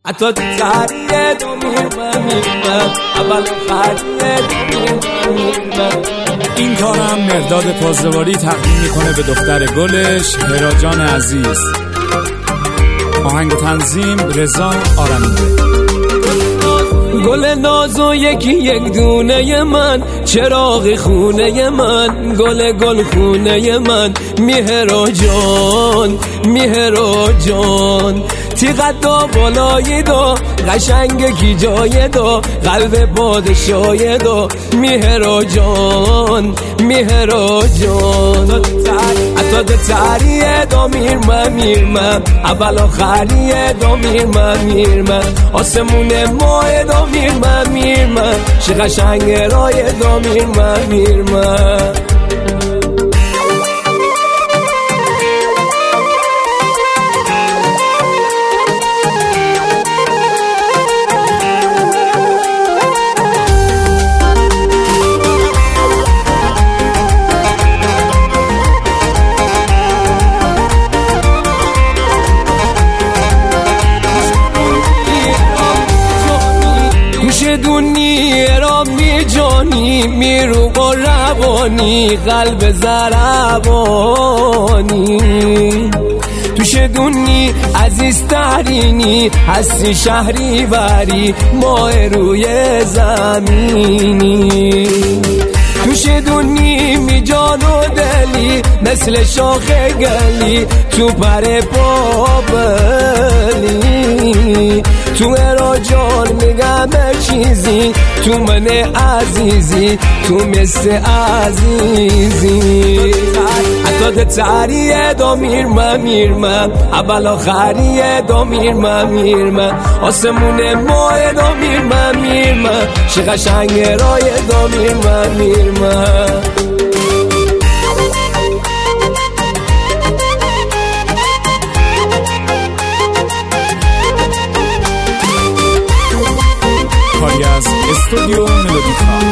حتی تو تحریه دو میرمن اول خریه دو میرمن. این کارم مرداد پازدواری تقدیم میکنه به دختر گلش هرا جان عزیز. آهنگ تنظیم رضا آرمیده. گل نازو یکی یک دونه من، چراغ خونه من، گل خونه من، مهرا جان مهرا جان. تیغت دا بالای دا قشنگ کی جای دا، قلب پادشای دا، مهرا جان مهرا جان. حتی ده تریه دا میرمم اول آخریه دا میرمم آسمون ماه دا میرمم چه قشنگ رای دا میرمم. دونی رامی جانی میرو با روانی قلب زربانی. توش دونی عزیز ترینی هستی شهری بری ماه روی زمینی. توش دونی می جان و دلی مثل شاخ گلی تو پر پابلی. تو هرا جان میگم چیزی تو من عزیزی تو مثل عزیزی. حتی ده تریه دا میرمم اول آخریه دا میرمم آسمون ماه دا میرمم چه قشنگ رای دا میرمم. کاری از استودیو ملودیکا.